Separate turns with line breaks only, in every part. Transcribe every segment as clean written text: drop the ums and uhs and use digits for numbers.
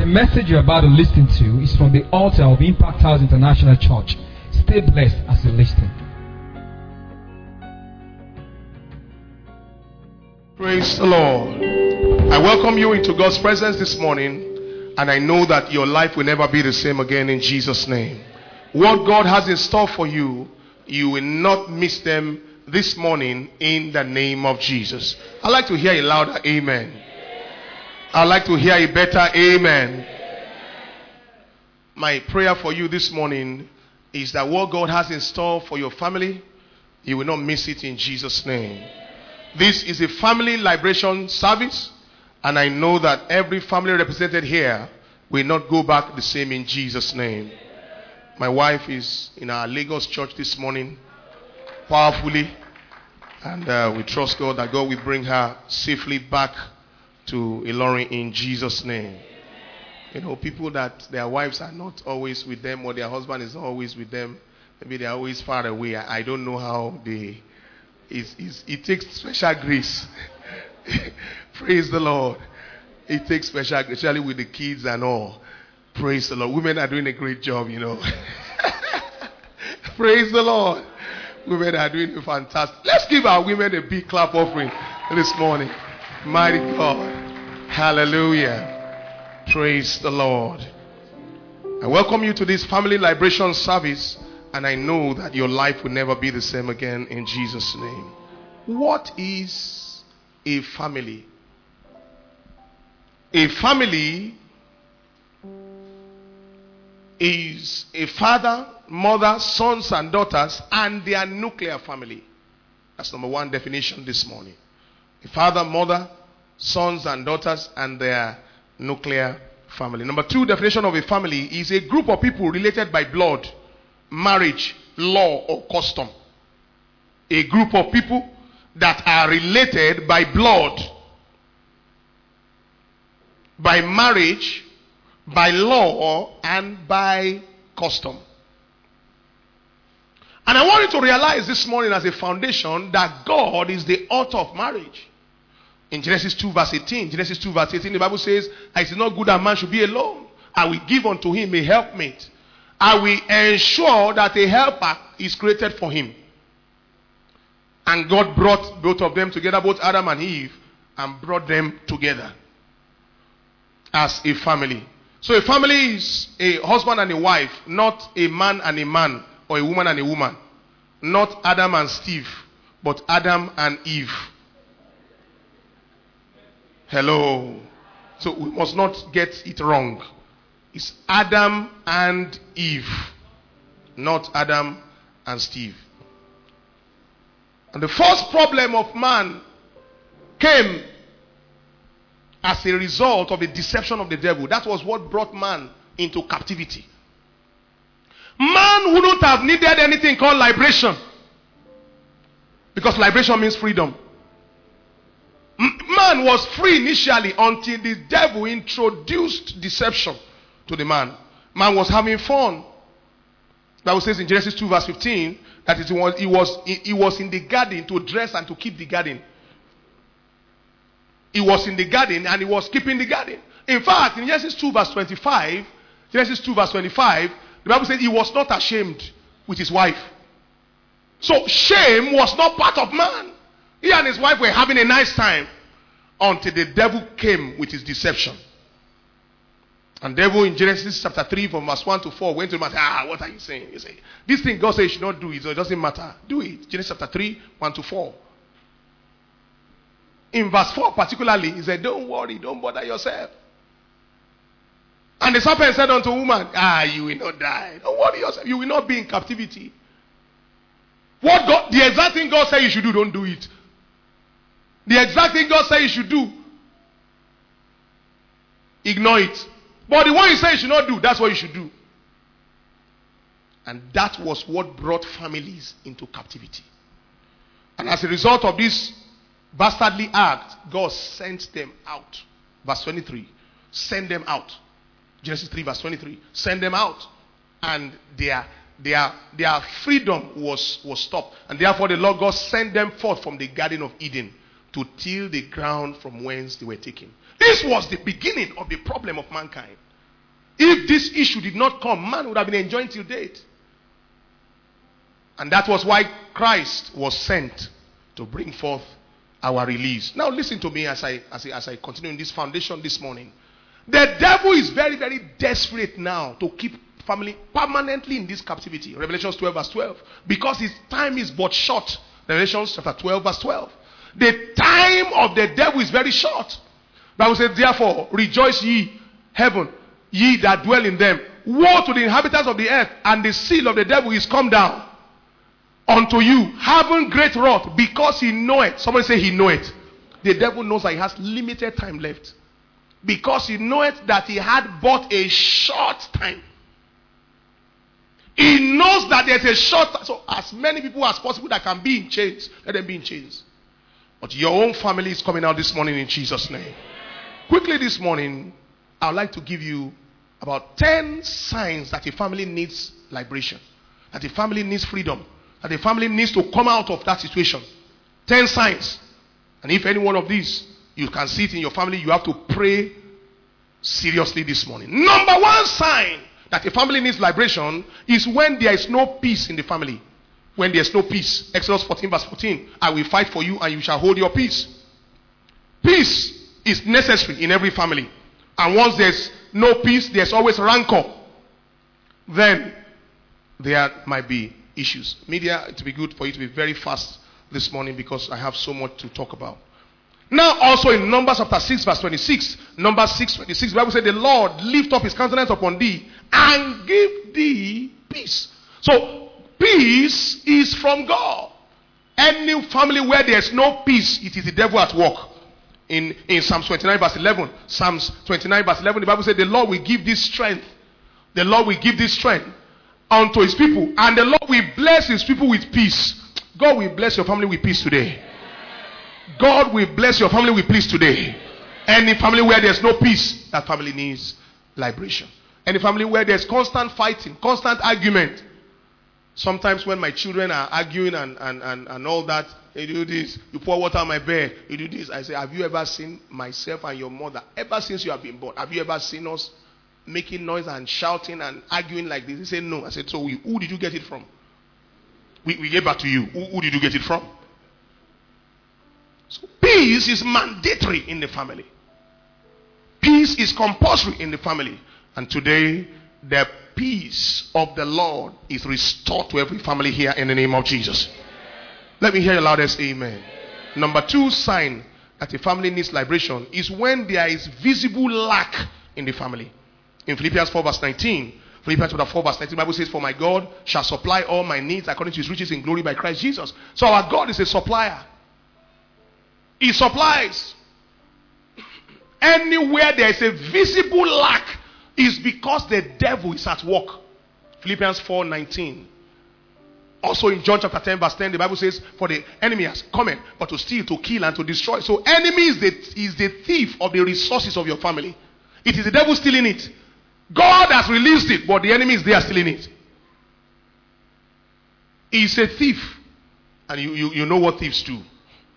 The message you're about to listen to is from the altar of Impact House International Church. Stay blessed as you listen.
Praise the Lord. I welcome you into God's presence this morning, and I know that your life will never be the same again in Jesus' name. What God has in store for you, you will not miss them this morning in the name of Jesus. I'd like to hear a louder amen. I'd like to hear a better amen. My prayer for you this morning is that what God has in store for your family, you will not miss it in Jesus' name. This is a family liberation service, and I know that every family represented here will not go back the same in Jesus' name. My wife is in our Lagos church this morning, powerfully, and we trust God that God will bring her safely back to Ilorin in Jesus' name. You know, people that their wives are not always with them, or their husband is not always with them, maybe they are always far away. I don't know how they. It takes special grace. Praise the Lord. It takes special grace, especially with the kids and all. Praise the Lord. Women are doing a great job, you know. Praise the Lord. Women are doing fantastic. Let's give our women a big clap offering this morning. Mighty God. Hallelujah. Praise the Lord. I welcome you to this family liberation service, and I know that your life will never be the same again in Jesus' name. What is a family? A family is a father, mother, sons and daughters, and their nuclear family. That's number one definition this morning. A father, mother, sons and daughters, and their nuclear family. Number two definition of a family is a group of people related by blood, marriage, law, or custom. A group of people that are related by blood, by marriage, by law, and by custom. And I want you to realize this morning as a foundation that God is the author of marriage. In Genesis 2 verse 18, the Bible says, "It is not good that man should be alone. I will give unto him a helpmate. I will ensure that a helper is created for him." And God brought both of them together, both Adam and Eve, and brought them together as a family. So a family is a husband and a wife, not a man and a man, or a woman and a woman. Not Adam and Steve, but Adam and Eve. Hello. So we must not get it wrong. It's Adam and Eve, not Adam and Steve. And the first problem of man came as a result of the deception of the devil. That was what brought man into captivity. Man wouldn't have needed anything called liberation, because liberation means freedom. Man was free initially until the devil introduced deception to the man. Man was having fun. The Bible says in Genesis 2 verse 15 that he was in the garden to dress and to keep the garden. He was in the garden and he was keeping the garden. In fact, in Genesis 2 verse 25, the Bible says he was not ashamed with his wife. So shame was not part of man. He and his wife were having a nice time until the devil came with his deception. And devil in Genesis chapter 3 from verse 1 to 4 went to him and said, what are you saying? He said, this thing God says you should not do it, so it doesn't matter. Do it. Genesis chapter 3, 1 to 4. In verse 4 particularly, he said, don't worry, don't bother yourself. And the serpent said unto woman, you will not die. Don't worry yourself. You will not be in captivity. The exact thing God said you should do, don't do it. The exact thing God said you should do, ignore it. But the one you say you should not do, that's what you should do. And that was what brought families into captivity. And as a result of this bastardly act, God sent them out. Verse 23. Send them out. Genesis 3 verse 23. Send them out. And their freedom was stopped. And therefore the Lord God sent them forth from the Garden of Eden to till the ground from whence they were taken. This was the beginning of the problem of mankind. If this issue did not come, man would have been enjoying till date. And that was why Christ was sent to bring forth our release. Now listen to me as I continue in this foundation this morning. The devil is very, very desperate now to keep family permanently in this captivity. Revelation 12 verse 12. Because his time is but short. Revelation chapter 12 verse 12. The time of the devil is very short. Bible says, therefore, rejoice ye heaven, ye that dwell in them. Woe to the inhabitants of the earth, and the seal of the devil is come down unto you, having great wrath, because he knoweth. Somebody say he knoweth. The devil knows that he has limited time left. Because he knoweth that he had but a short time. He knows that there's a short time. So as many people as possible that can be in chains, let them be in chains. But your own family is coming out this morning in Jesus' name. Quickly this morning, I would like to give you about 10 signs that a family needs liberation. That a family needs freedom. That a family needs to come out of that situation. 10 signs. And if any one of these, you can see it in your family, you have to pray seriously this morning. Number one sign that a family needs liberation is when there is no peace in the family. When there is no peace. Exodus 14 verse 14. I will fight for you and you shall hold your peace. Peace is necessary in every family. And once there's no peace, there's always rancor. Then there might be issues. Media, it will be good for you to be very fast this morning because I have so much to talk about. Now also in Numbers chapter 6 verse 26, Numbers 6:26, the Bible said, the Lord lift up his countenance upon thee and give thee peace. So peace is from God. Any family where there's no peace, it is the devil at work. In Psalms 29 verse 11, Psalms 29 verse 11, the Bible said, the Lord will give this strength. The Lord will give this strength unto his people. And the Lord will bless his people with peace. God will bless your family with peace today. God will bless your family with peace today. Any family where there's no peace, that family needs liberation. Any family where there's constant fighting, constant argument. Sometimes when my children are arguing and all that, they do this, you pour water on my bed, you do this. I say, have you ever seen myself and your mother, ever since you have been born, have you ever seen us making noise and shouting and arguing like this? They say, no. I said, so who did you get it from? We gave back to you. Who did you get it from? So peace is mandatory in the family. Peace is compulsory in the family. And today, the peace of the Lord is restored to every family here in the name of Jesus. Let me hear your loudest amen. Number two sign that a family needs liberation is when there is visible lack in the family. In Philippians 4 verse 19, Philippians 4 verse 19, the Bible says, for my God shall supply all my needs according to his riches in glory by Christ Jesus. So our God is a supplier. He supplies. Anywhere there is a visible lack is because the devil is at work. Philippians 4:19. Also in John chapter 10 verse 10, the Bible says, for the enemy has come but to steal, to kill, and to destroy. So enemy is the thief of the resources of your family. It is the devil stealing it. God has released it, but the enemy is there stealing it. He is a thief. And you know what thieves do.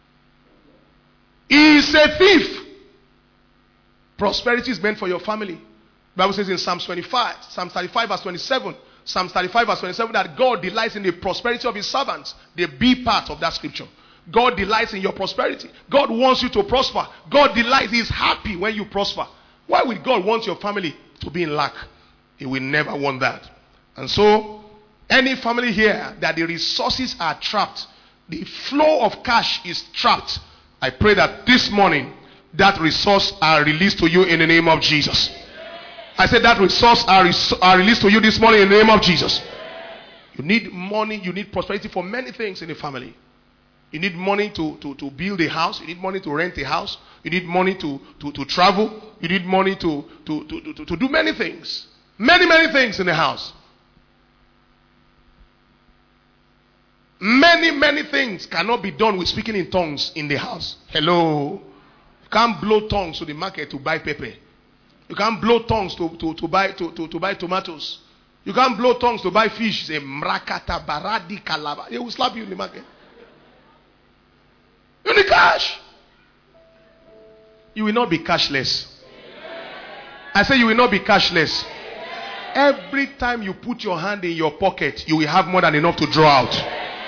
He is a thief. Prosperity is meant for your family. The Bible says in Psalm 35 verse 27, Psalm 35 verse 27, that God delights in the prosperity of his servants. The B part of that scripture. God delights in your prosperity. God wants you to prosper. God delights. He is happy when you prosper. Why would God want your family to be in lack? He will never want that. And so, any family here that the resources are trapped, the flow of cash is trapped, I pray that this morning, that resource are released to you in the name of Jesus. I said that resource are released to you this morning in the name of Jesus. You need money, you need prosperity for many things in the family. You need money to build a house. You need money to rent a house. You need money to travel. You need money to do many things. Many things in the house. Many things cannot be done with speaking in tongues in the house. Hello. You can't blow tongues to the market to buy pepper. You can't blow tongues to buy tomatoes. You can't blow tongues to buy fish. Say mrakata baradi kalaba. They will slap you in the market. You need cash. You will not be cashless. I say you will not be cashless. every time you put your hand in your pocket, you will have more than enough to draw out.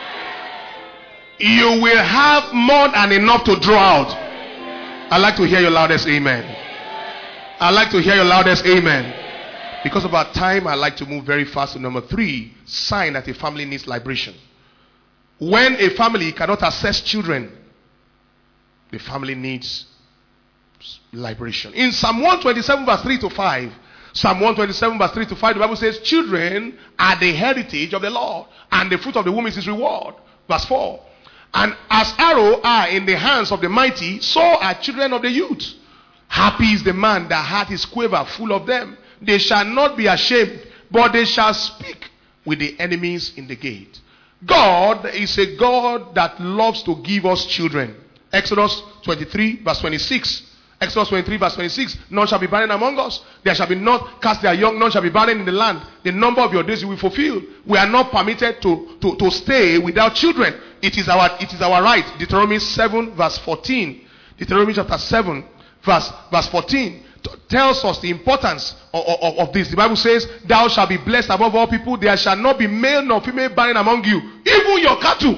You will have more than enough to draw out. I'd like to hear your loudest amen. I'd like to hear your loudest amen. Because of our time, I'd like to move very fast to number 3. Sign that a family needs liberation. When a family cannot access children, the family needs liberation. In Psalm 127 verse 3 to 5, Psalm 127 verse 3 to 5, the Bible says, children are the heritage of the Lord, and the fruit of the womb is his reward. Verse 4. And as arrows are in the hands of the mighty, so are children of the youth. Happy is the man that hath his quiver full of them. They shall not be ashamed, but they shall speak with the enemies in the gate. God is a God that loves to give us children. Exodus 23 verse 26. Exodus 23 verse 26. None shall be barren among us. There shall be not cast their young. None shall be barren in the land. The number of your days you will fulfill. We are not permitted to stay without children. It is our right. Deuteronomy 7 verse 14. Deuteronomy chapter 7 verse 14 tells us the importance of this. The Bible says, thou shalt be blessed above all people. There shall not be male nor female barren among you. Even your cattle.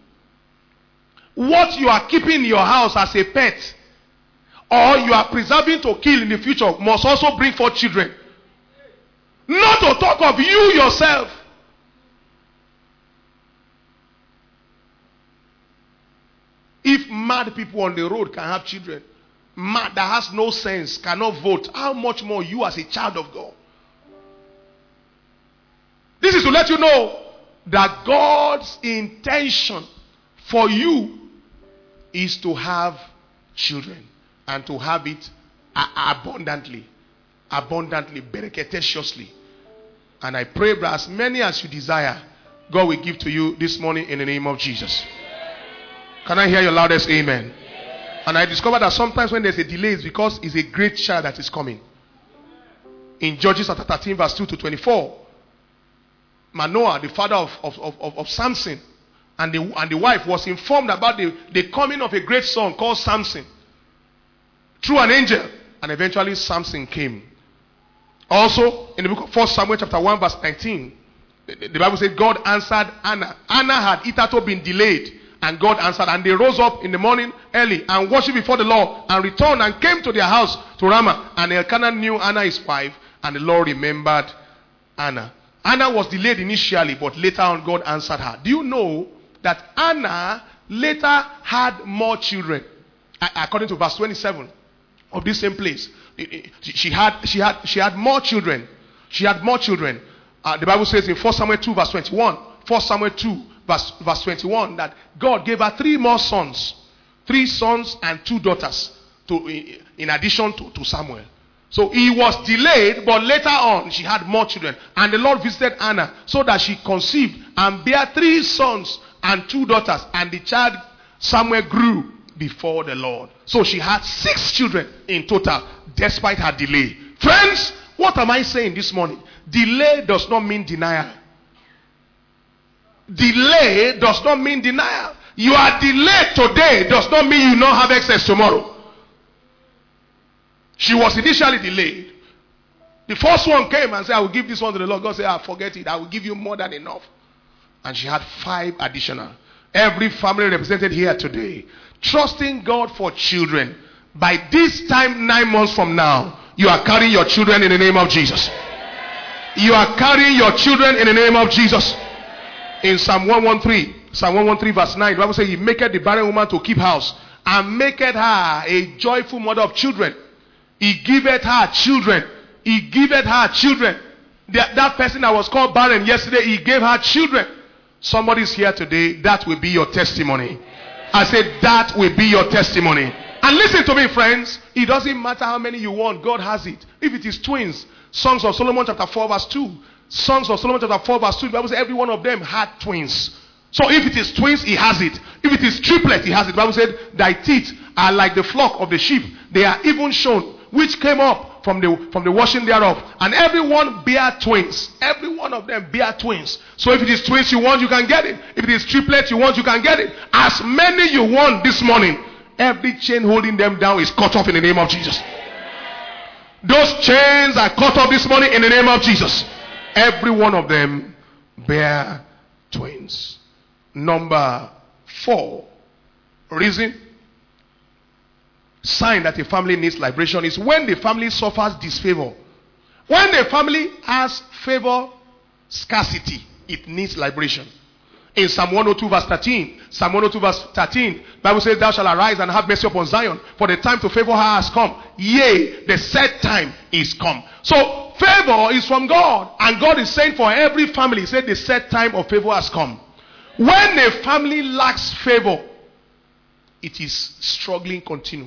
What you are keeping in your house as a pet, or you are preserving to kill in the future, must also bring forth children. Not to talk of you yourself. If mad people on the road can have children, mad that has no sense, cannot vote, how much more you as a child of God? This is to let you know that God's intention for you is to have children, and to have it abundantly, bereketiously. And I pray that as many as you desire, God will give to you this morning in the name of Jesus. Can I hear your loudest amen? And I discovered that sometimes when there's a delay, it's because it's a great child that is coming. In Judges chapter 13 verse 2 to 24, Manoah, the father of Samson, and the wife was informed about the coming of a great son called Samson through an angel, and eventually Samson came. Also, in the book of 1 Samuel chapter 1 verse 19, the Bible says God answered Anna. Anna had hitherto been delayed, and God answered, and they rose up in the morning early and worshipped before the Lord, and returned and came to their house to Ramah. And Elkanah knew Anna his wife, and the Lord remembered Anna. Anna was delayed initially, but later on God answered her. Do you know that Anna later had more children? According to verse 27 of this same place, she had more children. She had more children. The Bible says in 1 Samuel 2 verse 21, 1 Samuel 2 verse 21, that God gave her 3 more sons, 3 sons and 2 daughters, in addition to Samuel. So he was delayed, but later on she had more children. And the Lord visited Anna so that she conceived and bare 3 sons and 2 daughters. And the child Samuel grew before the Lord. So she had 6 children in total, despite her delay. Friends, what am I saying this morning? Delay does not mean denial. Delay does not mean denial. You are delayed today does not mean you will not have access tomorrow. She was initially delayed. The first one came and said, I will give this one to the Lord. God said, forget it. I will give you more than enough. And she had 5 additional. Every family represented here today, trusting God for children. By this time, 9 months from now, you are carrying your children in the name of Jesus. You are carrying your children in the name of Jesus. In Psalm 113 verse 9, the Bible says, He maketh the barren woman to keep house, and maketh her a joyful mother of children. He giveth her children. He giveth her children. That person that was called barren yesterday, he gave her children. Somebody's here today, that will be your testimony. I said that will be your testimony. And listen to me, friends. It doesn't matter how many you want. God has it. If it is twins, Songs of Solomon chapter 4 verse 2. Songs of Solomon chapter 4 verse 2. The Bible says every one of them had twins. So if it is twins, he has it. If it is triplet, he has it. The Bible said, thy teeth are like the flock of the sheep. They are even shown, which came up from the washing thereof. And everyone bear twins. Every one of them bear twins. So if it is twins you want, you can get it. If it is triplets you want, you can get it. As many you want this morning. Every chain holding them down is cut off in the name of Jesus. Those chains are cut off this morning in the name of Jesus. Every one of them bear twins. Number 4 reason, sign that a family needs liberation is when the family suffers disfavor. When the family has favor, scarcity, it needs liberation. In Psalm 102 verse 13, Psalm 102 verse 13, Bible says, thou shalt arise and have mercy upon Zion, for the time to favor her has come. Yea, the set time is come. So, favor is from God. And God is saying for every family, he said the set time of favor has come. When a family lacks favor, it is struggling continue.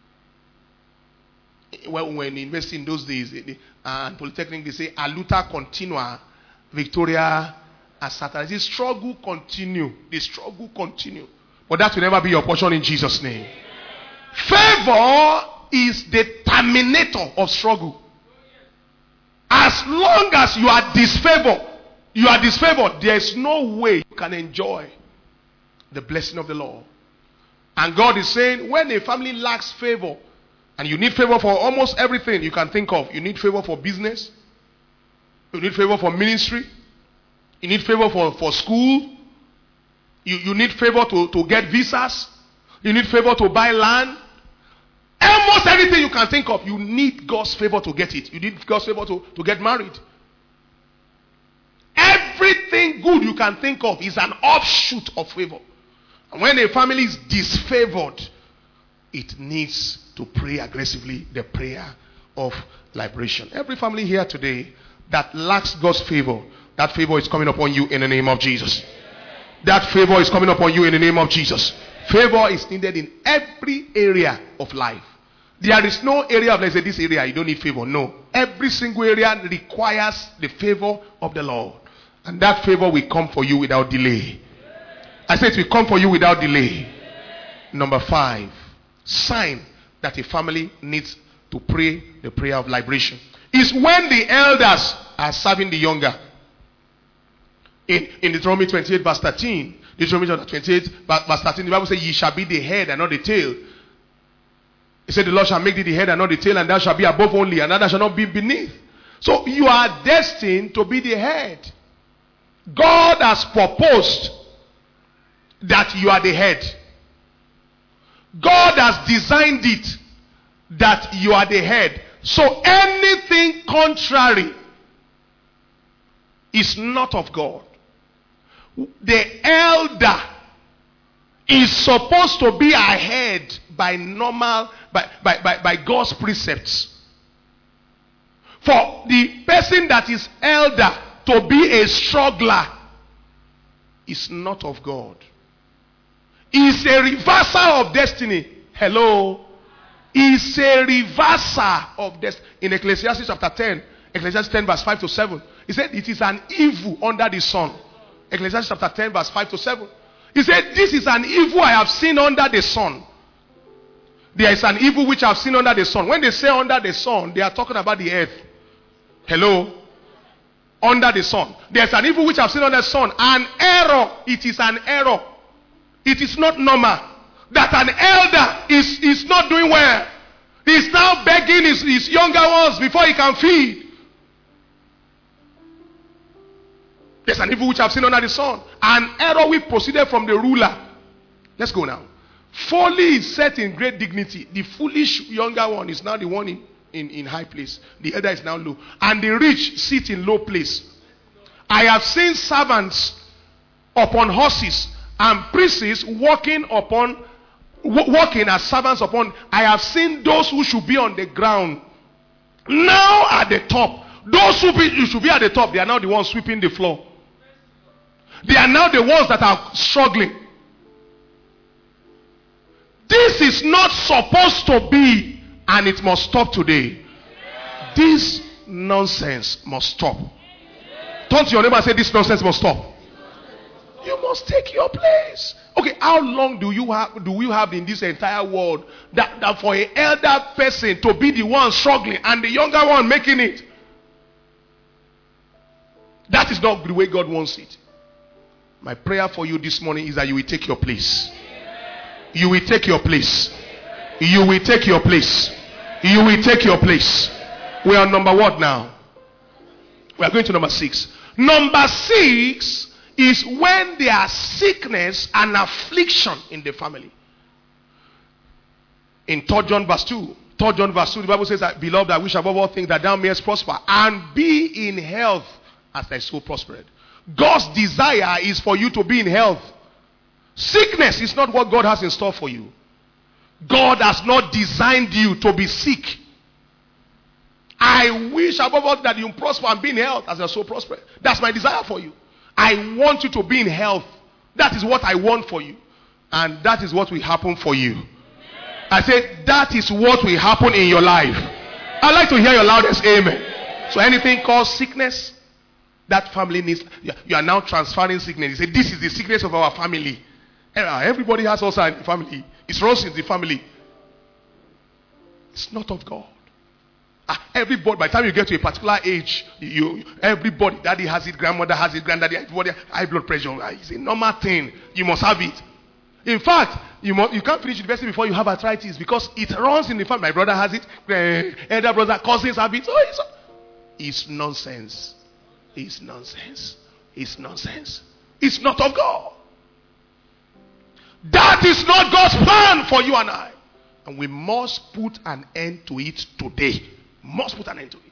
When investing in those days, and Polytechnic, they say, aluta continua, Victoria asata. The struggle continue. The struggle continue. But that will never be your portion in Jesus' name. Favor is the terminator of struggle. As long as you are disfavored, there is no way you can enjoy the blessing of the Lord. And God is saying, when a family lacks favor, and you need favor for almost everything you can think of. You need favor for business. You need favor for ministry. You need favor for school. You need favor to get visas. You need favor to buy land. Almost everything you can think of, you need God's favor to get it. You need God's favor to get married. Everything good you can think of is an offshoot of favor. And when a family is disfavored, it needs to pray aggressively the prayer of liberation. Every family here today that lacks God's favor, that favor is coming upon you in the name of Jesus. That favor is coming upon you in the name of Jesus. Favor is needed in every area of life. There is no area of, let's say, this area you don't need favor. No. Every single area requires the favor of the Lord. And that favor will come for you without delay. I said it will come for you without delay. Number 5, sign that a family needs to pray the prayer of liberation is when the elders are serving the younger. In Deuteronomy 28 verse 13, Deuteronomy 28 verse 13, the Bible says, ye shall be the head and not the tail. It said, the Lord shall make thee the head and not the tail, and thou shalt be above only, and thou shalt not be beneath. So you are destined to be the head. God has proposed that you are the head. God has designed it that you are the head. So anything contrary is not of God. The elder is supposed to be ahead by God's precepts. For the person that is elder to be a struggler is not of God. It's a reversal of destiny. Hello. It's a reversal of destiny. In Ecclesiastes chapter 10, Ecclesiastes 10 verse 5 to 7, he said it is an evil under the sun. Ecclesiastes chapter 10 verse 5 to 7. He said, this is an evil I have seen under the sun. There is an evil which I have seen under the sun. When they say under the sun, they are talking about the earth. Hello? Under the sun. There's an evil which I have seen under the sun. An error. It is an error. It is not normal. That an elder is not doing well. He is now begging his younger ones before he can feed. There's an evil which I have seen under the sun. An error which proceeded from the ruler. Let's go now. Folly is set in great dignity. The foolish younger one is now the one in high place. The elder is now low. And the rich sit in low place. I have seen servants upon horses and priests walking as servants upon. I have seen those who should be on the ground now at the top. Those who should be at the top, they are now the ones sweeping the floor. They are now the ones that are struggling. This is not supposed to be, and it must stop today. This nonsense must stop. Turn to your neighbor and say, this nonsense must stop. You must take your place. Okay, how long do we have in this entire world that for an elder person to be the one struggling and the younger one making it? That is not the way God wants it. My prayer for you this morning is that you will take your place. You will take your place. You will take your place. You will take your place. We are number what now? We are going to number 6. Number 6 is when there are sickness and affliction in the family. In 3 John verse 2, the Bible says that, beloved, I wish above all things that thou mayest prosper and be in health as thy soul prospered. God's desire is for you to be in health. Sickness is not what God has in store for you. God has not designed you to be sick. I wish above all that you prosper and be in health as your soul prospered. That's my desire for you. I want you to be in health. That is what I want for you. And that is what will happen for you. I said, that is what will happen in your life. I'd like to hear your loudest amen. So anything called sickness, that family needs. You are now transferring sickness. You say, this is the sickness of our family. Everybody has also in the family. It's runs in the family. It's not of God. Everybody, by the time you get to a particular age, everybody, daddy has it, grandmother has it, granddaddy, everybody, high blood pressure. It's a normal thing. You must have it. In fact, you can't finish university before you have arthritis because it runs in the family. My brother has it, elder brother, cousins have it. It's nonsense. It's nonsense. It's nonsense. It's not of God. That is not God's plan for you and I. And we must put an end to it today. Must put an end to it.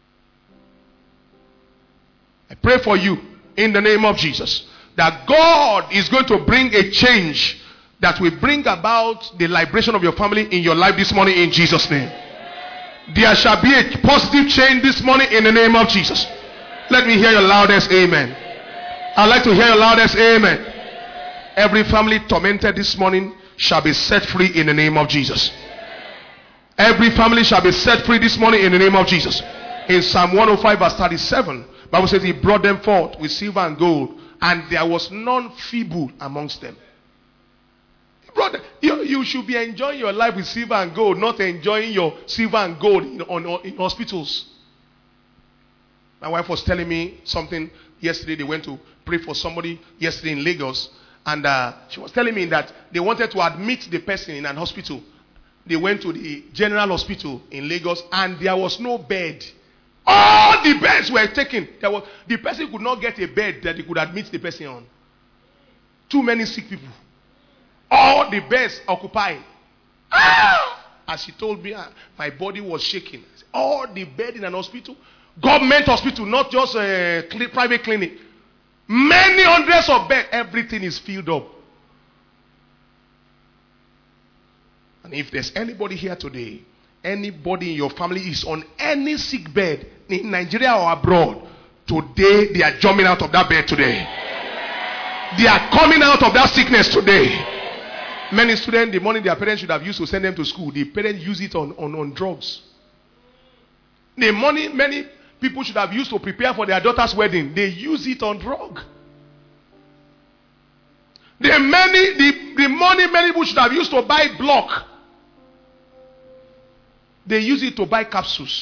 I pray for you in the name of Jesus that God is going to bring a change that will bring about the liberation of your family in your life this morning in Jesus' name. There shall be a positive change this morning in the name of Jesus. Let me hear your loudest amen. I'd like to hear your loudest amen. Every family tormented this morning shall be set free in the name of Jesus. Every family shall be set free this morning in the name of Jesus. In Psalm 105 verse 37, the Bible says he brought them forth with silver and gold, and there was none feeble amongst them. Brother, you should be enjoying your life with silver and gold, not enjoying your silver and gold in hospitals. My wife was telling me something yesterday. They went to pray for somebody yesterday in Lagos, and she was telling me that they wanted to admit the person in an hospital. They went to the general hospital in Lagos, and there was no bed. All the beds were taken. The person could not get a bed that they could admit the person on. Too many sick people. All the beds occupied. As she told me, my body was shaking. All the bed in an hospital, government hospital, not just a private clinic. Many hundreds of beds. Everything is filled up. And if there's anybody here today, anybody in your family is on any sick bed in Nigeria or abroad, today they are jumping out of that bed today. They are coming out of that sickness today. Many students, the money their parents should have used to send them to school, the parents use it on drugs. The money many people should have used to prepare for their daughter's wedding, they use it on drug. The money many people should have used to buy block, they use it to buy capsules.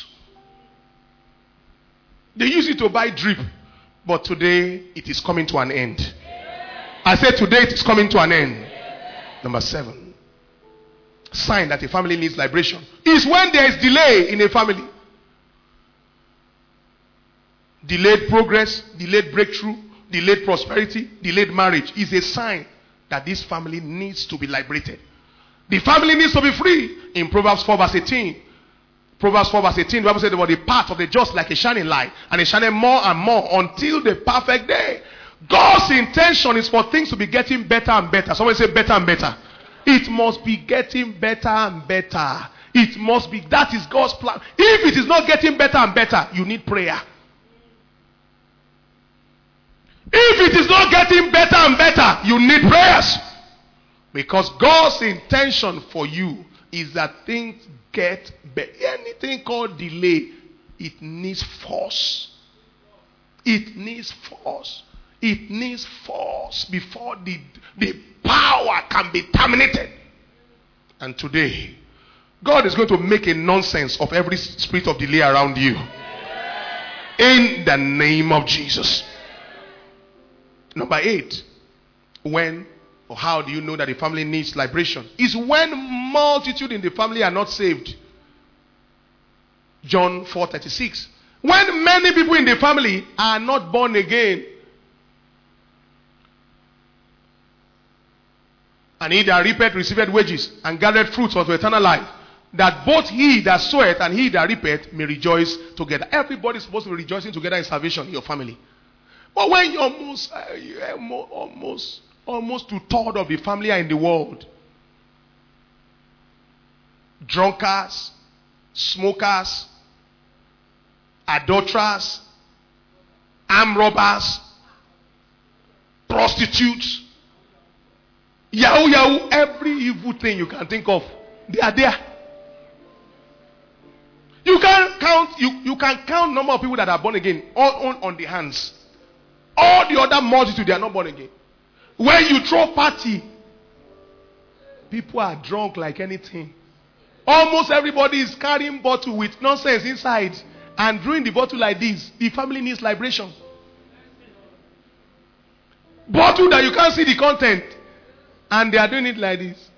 They use it to buy drip. But today, it is coming to an end. I said today, it is coming to an end. Number 7. Sign that a family needs liberation is when there is delay in a family. Delayed progress, delayed breakthrough, delayed prosperity, delayed marriage is a sign that this family needs to be liberated. The family needs to be free. In Proverbs 4 verse 18, Proverbs 4 verse 18, the Bible says about the path of the just like a shining light, and it's shining more and more until the perfect day. God's intention is for things to be getting better and better. Someone say better and better. It must be getting better and better. It must be. That is God's plan. If it is not getting better and better, you need prayer. If it is not getting better and better, you need prayers. Because God's intention for you is that things get better. Anything called delay, it needs force. It needs force. It needs force before the power can be terminated. And today, God is going to make a nonsense of every spirit of delay around you. In the name of Jesus. Number 8. When or how do you know that a family needs liberation? Is when multitude in the family are not saved. John 4:36. When many people in the family are not born again, and he that reapeth receiveth wages, and gathered fruits unto eternal life, that both he that soweth and he that reapeth may rejoice together. Everybody is supposed to be rejoicing together in salvation in your family. But when you almost 2/3 of the family are in the world, drunkards, smokers, adulterers, armed robbers, prostitutes, yahoo, every evil thing you can think of, they are there. You can count number of people that are born again all on the hands. All the other multitude, they are not born again. When you throw party, people are drunk like anything. Almost everybody is carrying bottle with nonsense inside, and drawing the bottle like this. The family needs liberation. Bottle that you can't see the content, and they are doing it like this.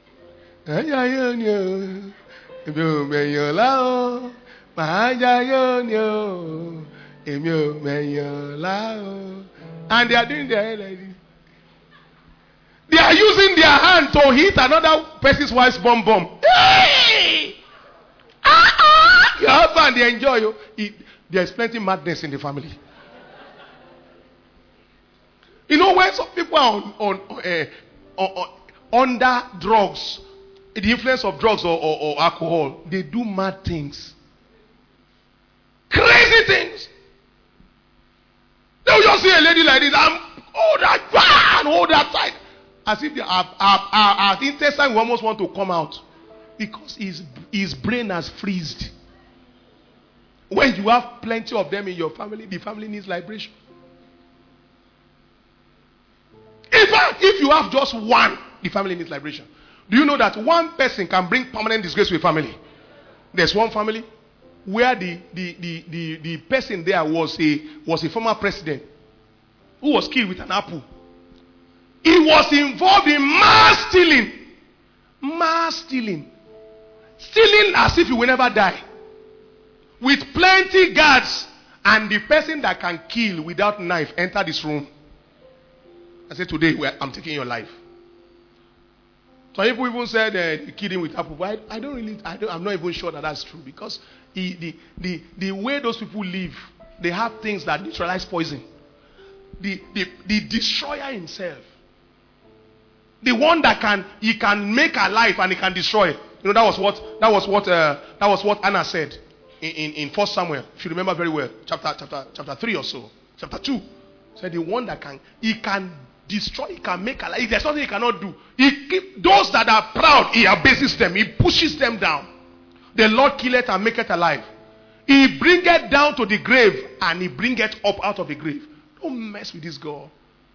And they are doing their head like this. They are using their hand to hit another person's wife's bum. Hey! Your husband, they enjoy you. There's plenty madness in the family. You know, when some people are under drugs, the influence of drugs or alcohol, they do mad things. Crazy things. They'll just see a lady like this and hold that side. As if our intestine will almost want to come out. Because his brain has freezed. When you have plenty of them in your family, the family needs liberation. In fact, if you have just one, the family needs liberation. Do you know that one person can bring permanent disgrace to a family? There's one family where the person there was a former president who was killed with an apple. He was involved in mass stealing. Mass stealing. Stealing as if he will never die. With plenty guards. And the person that can kill without knife entered this room. I said, today I'm taking your life. Some people even said they killed him with apple. But I'm not even sure that that's true. Because the way those people live, they have things that neutralize poison. The destroyer himself. The one that can make alive and he can destroy. You know, that was what Anna said in 1 Samuel, if you remember very well, chapter 3 or so, chapter 2. Said the one that he can destroy, he can make alive. If there's something he cannot do, those that are proud, he abases them, he pushes them down. The Lord killeth and maketh alive. He bringeth down to the grave and he bringeth up out of the grave. Don't mess with this God.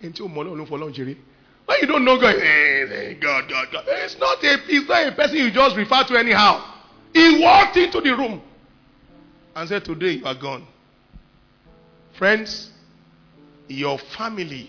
When you don't know God, God. It's not a person you just refer to anyhow. He walked into the room and said, today you are gone. Friends, your family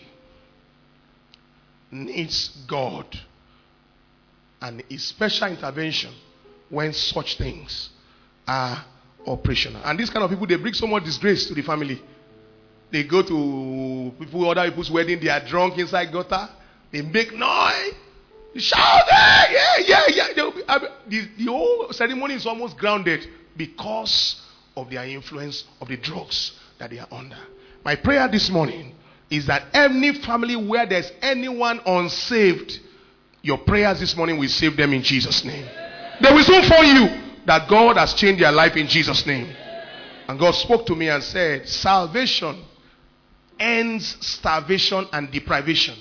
needs God and His special intervention when such things are operational. And these kind of people, they bring so much disgrace to the family. They go to other people's wedding, they are drunk inside gutter. They make noise. They shout, yeah. The whole ceremony is almost grounded because of their influence of the drugs that they are under. My prayer this morning is that any family where there's anyone unsaved, your prayers this morning will save them in Jesus' name. They will soon find you that God has changed their life in Jesus' name. And God spoke to me and said, salvation ends starvation and deprivation.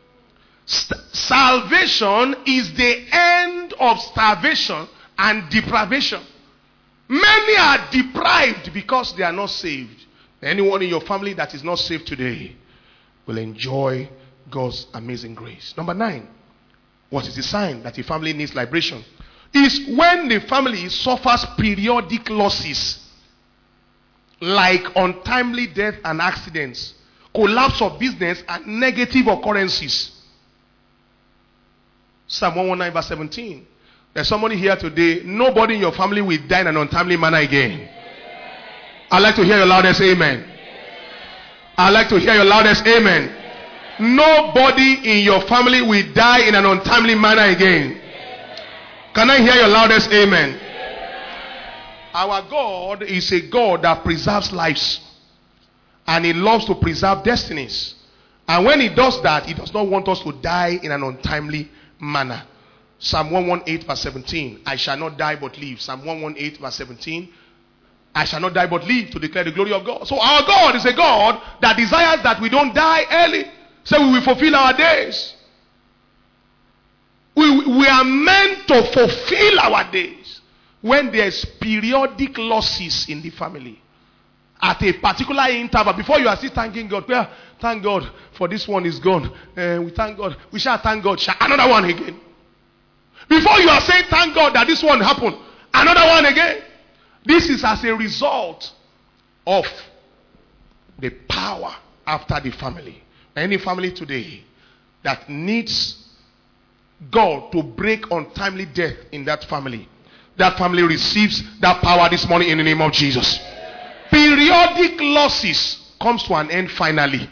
Salvation is the end of starvation and deprivation. Many are deprived because they are not saved. Anyone in your family that is not saved today will enjoy God's amazing grace. Number 9, what is the sign that a family needs liberation? Is when the family suffers periodic losses like untimely death and accidents, collapse of business, and negative occurrences. Psalm 119 verse 17. There's somebody here today, nobody in your family will die in an untimely manner again. I'd like to hear your loudest amen. I'd like to hear your loudest amen. Nobody in your family will die in an untimely manner again. Can I hear your loudest amen? Our God is a God that preserves lives. And He loves to preserve destinies. And when He does that, He does not want us to die in an untimely manner. Psalm 118 verse 17. I shall not die but live. Psalm 118 verse 17. I shall not die but live to declare the glory of God. So our God is a God that desires that we don't die early. So we will fulfill our days. We are meant to fulfill our days when there's periodic losses in the family. At a particular interval, before you are still thanking God, well, thank God for this one is gone. We thank God. We shall thank God. Another one again. Before you are saying thank God that this one happened, another one again. This is as a result of the power after the family. Any family today that needs God to break untimely death in that family receives that power this morning in the name of Jesus. Periodic losses comes to an end finally.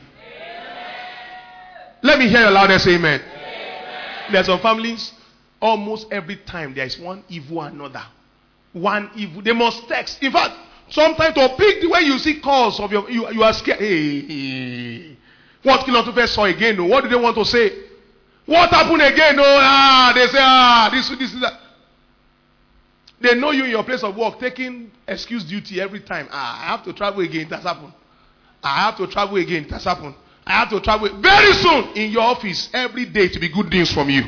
Let me hear your loudest amen. There are some families, almost every time there is one evil another. One evil. They must text. In fact, sometimes to pick the way you see calls of you are scared. Hey. What Kilotufe saw again? What do they want to say? What happened again? They say, this is that. They know you in your place of work taking excuse duty every time. I have to travel again. It has happened. I have to travel again. It has happened. I have to travel very soon in your office. Every day it will be good news from you.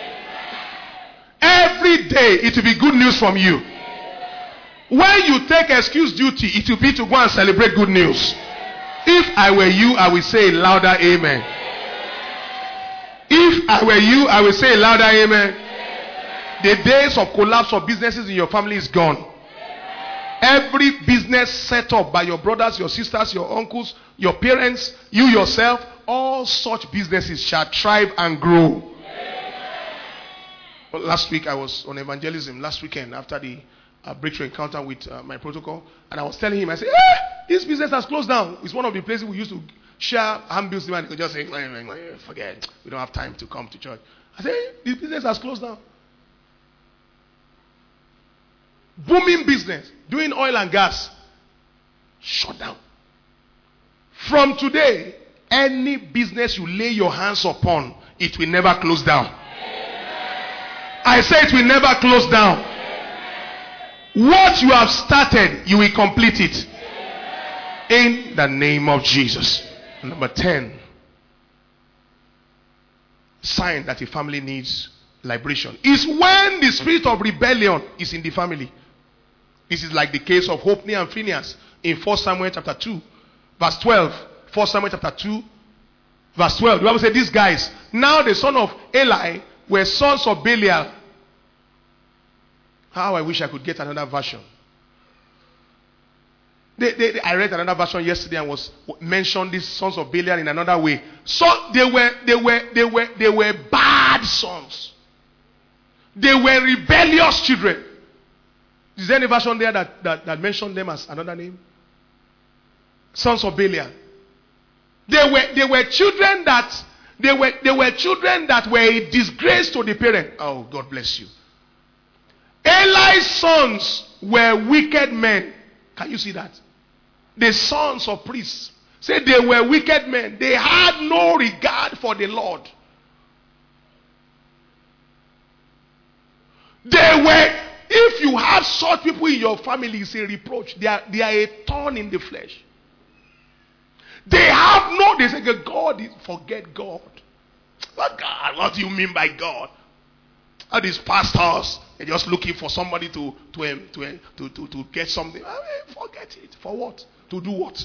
Every day it will be good news from you. When you take excuse duty, it will be to go and celebrate good news. If I were you, I will say louder amen. If I were you, I will say louder amen. The days of collapse of businesses in your family is gone. Every business set up by your brothers, your sisters, your uncles, your parents, you yourself, all such businesses shall thrive and grow. Well, last week I was on evangelism, last weekend after the breakthrough encounter with my protocol, and I was telling him, I said, this business has closed down. It's one of the places we used to share handbills, and he could just say, forget, we don't have time to come to church. I said, this business has closed down. Booming business, doing oil and gas, shut down. From today, any business you lay your hands upon, it will never close down. I say it will never close down. What you have started, you will complete it. In the name of Jesus. Number 10. Sign that a family needs liberation is when the spirit of rebellion is in the family. This is like the case of Hophni and Phinehas in 1 Samuel chapter 2 verse 12. 1 Samuel chapter 2 verse 12. The Bible says these guys, now the son of Eli were sons of Belial. How I wish I could get another version. I read another version yesterday and was mentioned these sons of Belial in another way. So they were bad sons. They were rebellious children. Is there any version there that mentioned them as another name? Sons of Belial. They were children that were a disgrace to the parent. Oh, God bless you. Eli's sons were wicked men. Can you see that? The sons of priests. Say they were wicked men. They had no regard for the Lord. They were, if you have such people in your family, it's a reproach. They are a thorn in the flesh. They say God, forget God. What God? What do you mean by God? All these pastors, they're just looking for somebody to get something. I mean, forget it. For what? To do what?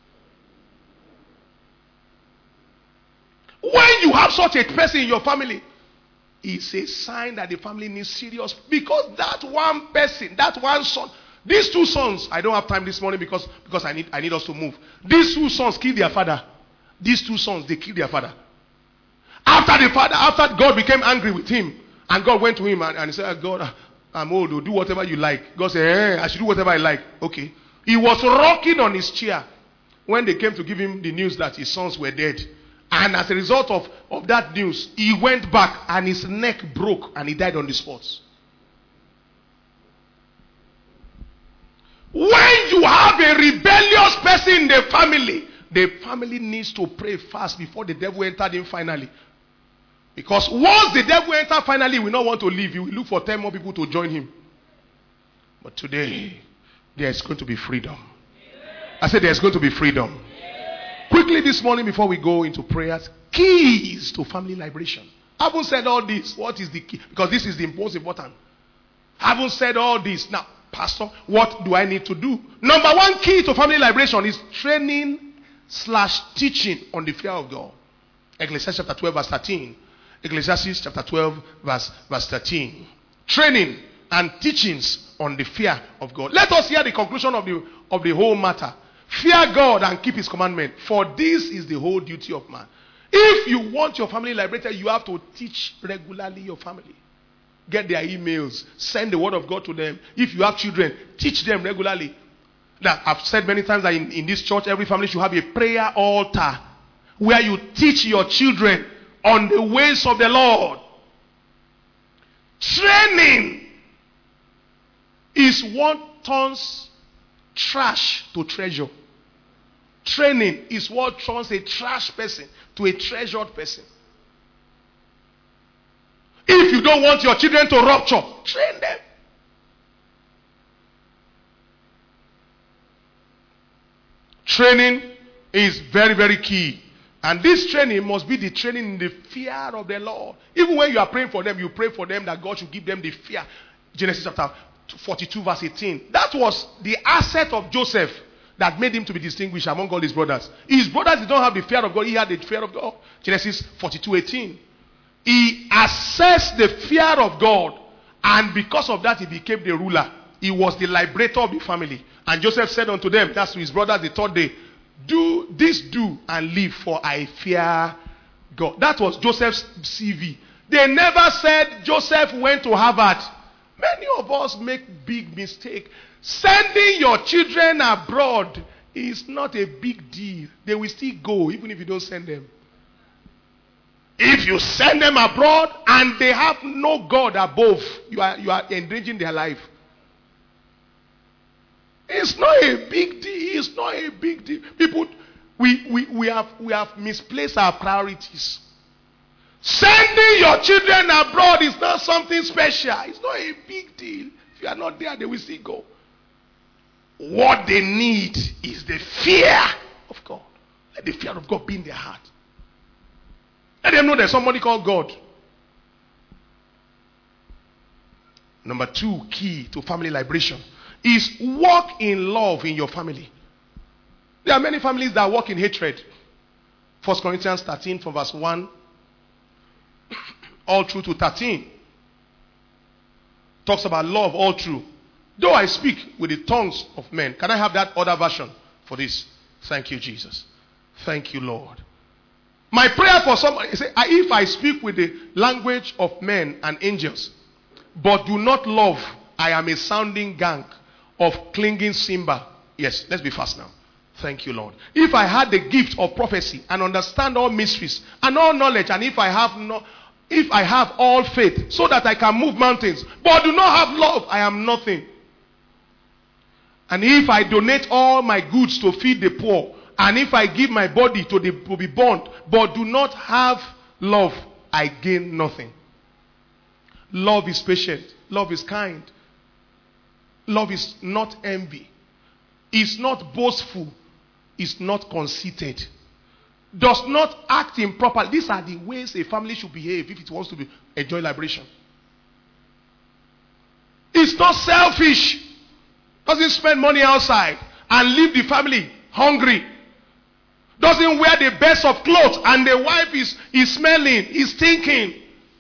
When you have such a person in your family, it's a sign that the family needs serious. Because that one person, that one son, these two sons, I don't have time this morning because I need us to move. These two sons killed their father. These two sons, they killed their father. After God became angry with him, and God went to him and he said, God, I'm old, do whatever you like. God said, I should do whatever I like. Okay. He was rocking on his chair when they came to give him the news that his sons were dead. And as a result of that news, he went back and his neck broke and he died on the spot. When you have a rebellious person in the family needs to pray fast before the devil entered in finally. Because once the devil enters finally, he will not want to leave. He will look for 10 more people to join him. But today, there is going to be freedom. I said there is going to be freedom. Quickly this morning before we go into prayers, keys to family liberation. I haven't said all this. What is the key? Because this is the most important. I haven't said all this. Now, Pastor, what do I need to do? Number one key to family liberation is training/teaching on the fear of God. Ecclesiastes chapter 12 verse 13. Ecclesiastes chapter 12 verse 13. Training and teachings on the fear of God. Let us hear the conclusion of the whole matter. Fear God and keep his commandment, for this is the whole duty of man. If you want your family liberated, you have to teach regularly your family. Get their emails. Send the word of God to them. If you have children, teach them regularly. That I've said many times that in this church, every family should have a prayer altar where you teach your children on the ways of the Lord. Training is what turns trash to treasure. Training is what turns a trash person to a treasured person. If you don't want your children to rupture, train them. Training is very, very key. And this training must be the training in the fear of the Lord. Even when you are praying for them, you pray for them that God should give them the fear. Genesis chapter 42 verse 18. That was the asset of Joseph that made him to be distinguished among all his brothers. His brothers did not have the fear of God. He had the fear of God. Genesis 42:18. He assessed the fear of God, and because of that he became the ruler. He was the liberator of the family. And Joseph said unto them, that's to his brothers the third day, do and live, for I fear God. That was Joseph's CV. They never said Joseph went to Harvard. Many of us make big mistake. Sending your children abroad is not a big deal. They will still go even if you don't send them. If you send them abroad and they have no God above, you are endangering their life. It's not a big deal. It's not a big deal. People, we have misplaced our priorities. Sending your children abroad is not something special. It's not a big deal. If you are not there, they will still go. What they need is the fear of God. Let the fear of God be in their heart. Let them know there's somebody called God. Number two key to family liberation is walk in love in your family. There are many families that walk in hatred. 1 Corinthians 13 from verse 1 all through to 13 talks about love all through. Though I speak with the tongues of men. Can I have that other version for this? Thank you, Jesus. Thank you, Lord. My prayer for somebody is, if I speak with the language of men and angels, but do not love, I am a sounding gang of clinging cymbal. Yes, let's be fast now. Thank you, Lord. If I had the gift of prophecy and understand all mysteries and all knowledge, and if I have all faith so that I can move mountains, but do not have love, I am nothing. And if I donate all my goods to feed the poor, and if I give my body to be burned, but do not have love, I gain nothing. Love is patient. Love is kind. Love is not envy. It's not boastful. It's not conceited. Does not act improperly. These are the ways a family should behave if it wants to enjoy liberation. It's not selfish. Doesn't spend money outside and leave the family hungry. Doesn't wear the best of clothes and the wife is smelling, is stinking.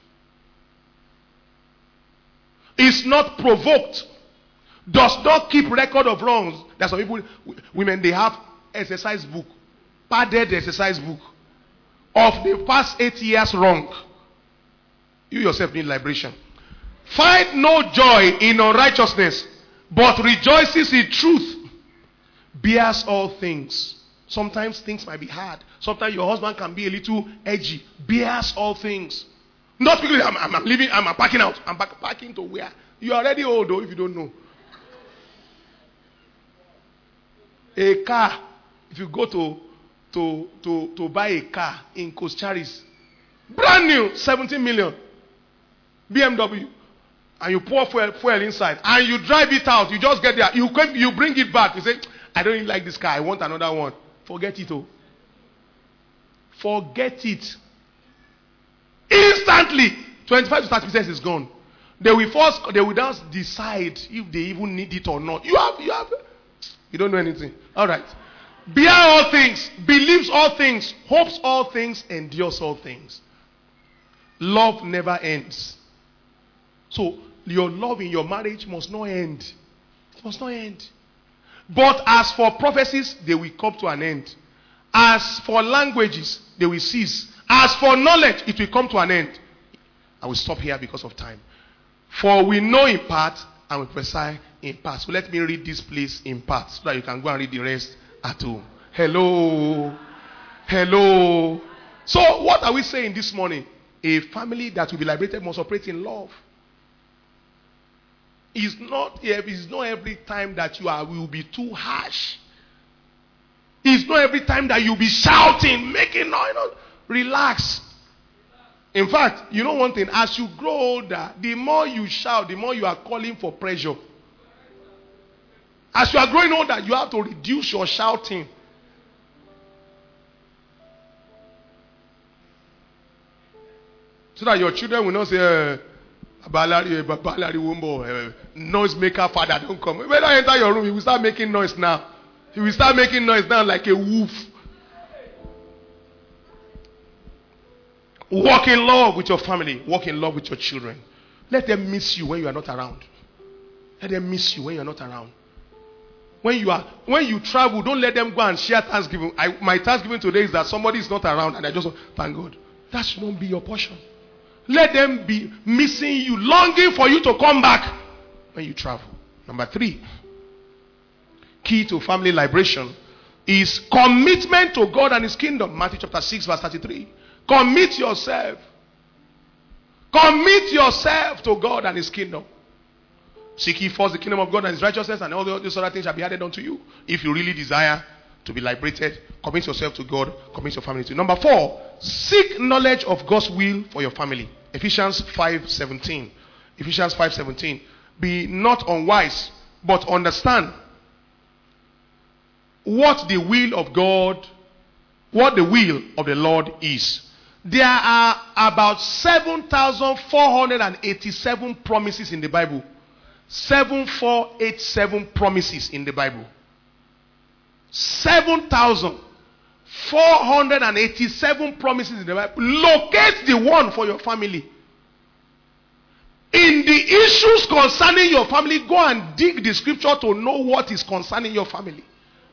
Is not provoked. Does not keep record of wrongs. There's some people, women, they have exercise book, padded exercise book of the past 8 years wrong. You yourself need liberation. Find no joy in unrighteousness, but rejoices in truth. bears all things. Sometimes things might be hard. Sometimes your husband can be a little edgy. Bears all things. Not because I'm leaving, I'm packing out. I'm packing to where? You are already old though if you don't know. A car, if you go to buy a car in Cocharis, brand new, 17 million, BMW, and you pour fuel inside, and you drive it out, you just get there, you bring it back, you say, I don't really like this car, I want another one. Forget it, oh. Forget it. Instantly, 25 to 30% is gone. They will just decide if they even need it or not. You don't know anything. All right. Bear all things, believes all things, hopes all things, endures all things. Love never ends. So, your love in your marriage must not end. It must not end. But as for prophecies, they will come to an end. As for languages, they will cease. As for knowledge, it will come to an end. I will stop here because of time. For we know in part and we prophesy in part. So let me read this place in part so that you can go and read the rest at home. Hello. Hello. So what are we saying this morning? A family that will be liberated must operate in love. It's not every time that will be too harsh. It's not every time that you'll be shouting, making noise. Relax. In fact, you know one thing, as you grow older, the more you shout, the more you are calling for pressure. As you are growing older, you have to reduce your shouting. So that your children will not say, noise maker father, don't come. When I enter your room, you will start making noise now. You will start making noise now like a wolf. Walk in love with your family. Walk in love with your children. Let them miss you when you are not around. Let them miss you when you are not around. When you travel, don't let them go and share Thanksgiving. My Thanksgiving today is that somebody is not around and I just thank God. That should not be your portion. Let them be missing you, longing for you to come back when you travel. Number 3, key to family liberation is commitment to God and His kingdom. Matthew chapter 6 verse 33. Commit yourself. Commit yourself to God and His kingdom. Seek ye first the kingdom of God and His righteousness, and all these other things shall be added unto you. If you really desire to be liberated, commit yourself to God, commit your family to. Number 4, seek knowledge of God's will for your family. Ephesians 5:17. Ephesians 5:17. Be not unwise, but understand what the will of God, what the will of the Lord is. There are about 7,487 promises in the Bible. 7,487 promises in the Bible. 7,487 promises in the Bible. Locate the one for your family. In the issues concerning your family, go and dig the scripture to know what is concerning your family.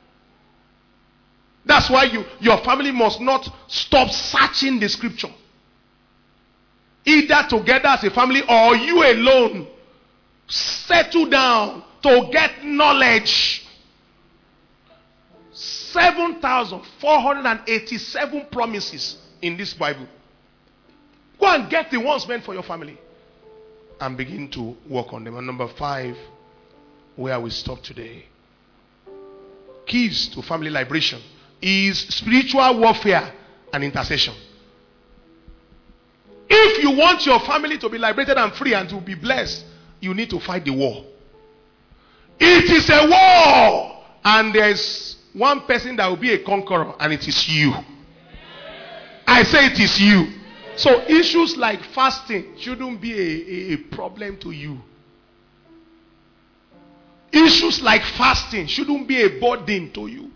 That's why your family must not stop searching the scripture. Either together as a family or you alone. Settle down to get knowledge. 7,487 promises in this Bible. Go and get the ones meant for your family and begin to work on them. And number 5, where we stop today, keys to family liberation is spiritual warfare and intercession. If you want your family to be liberated and free and to be blessed, you need to fight the war. It is a war, and there's one person that will be a conqueror, and it is you. I say it is you. So issues like fasting shouldn't be a problem to you. Issues like fasting shouldn't be a burden to you.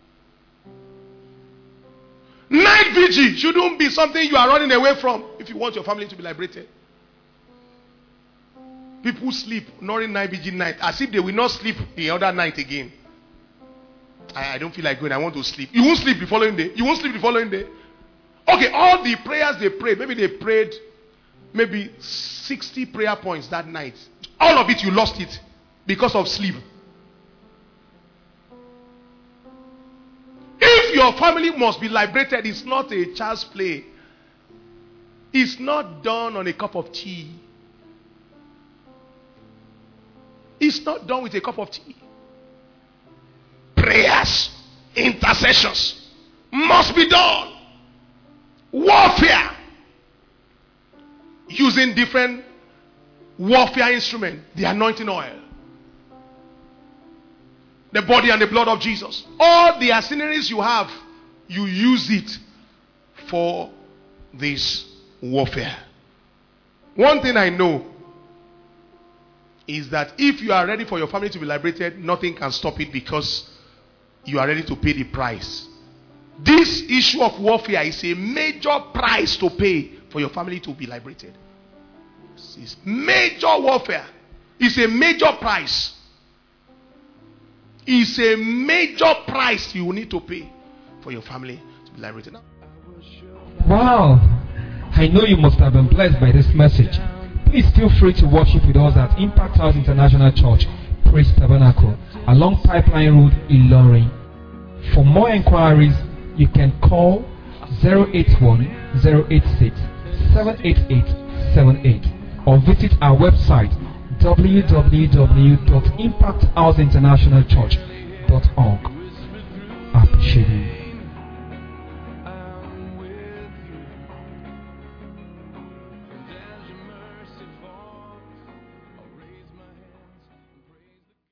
Night vigil shouldn't be something you are running away from if you want your family to be liberated. People sleep during night vigil night as if they will not sleep the other night again. I don't feel like going. I want to sleep. You won't sleep the following day. You won't sleep the following day. Okay, all the prayers they prayed, maybe they prayed 60 prayer points that night. All of it, you lost it because of sleep. Your family must be liberated. It's not a child's play. It's not done on a cup of tea. It's not done with a cup of tea. Prayers, intercessions must be done. Warfare. Using different warfare instruments. The anointing oil. The body and the blood of Jesus. All the arsenaries you have, you use it for this warfare. One thing I know is that if you are ready for your family to be liberated, nothing can stop it because you are ready to pay the price. This issue of warfare is a major price to pay for your family to be liberated. It's major warfare. It's a major price. It's a major price you need to pay for your family to be liberated.
Wow. I know you must have been blessed by this message. Please feel free to worship with us at Impact House International Church, Praise Tabernacle, along Pipeline Road, Ilorin. For more inquiries, you can call 081-086-78878 or visit our website www.impacthouseinternationalchurch.org. I appreciate you.